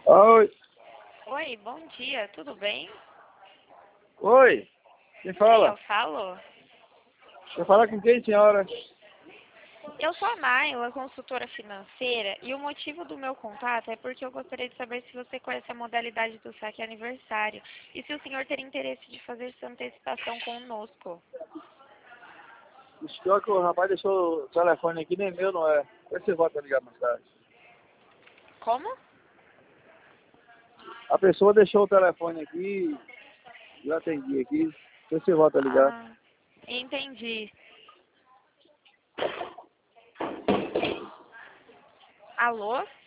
Oi. Oi, bom dia, tudo bem? Oi. Quem Com quem eu fala? falo? Quer falar com quem, senhora? Eu sou a Naila, consultora financeira, e o motivo do meu contato é porque eu gostaria de saber se você conhece a modalidade do saque aniversário e se o senhor teria interesse de fazer sua antecipação conosco. Pior que o rapaz deixou o telefone aqui, nem meu, não é. Depois você volta a ligar mais tarde. Como? A pessoa deixou o telefone aqui, eu atendi aqui. Depois você volta a ligar. Ah, entendi. Alô?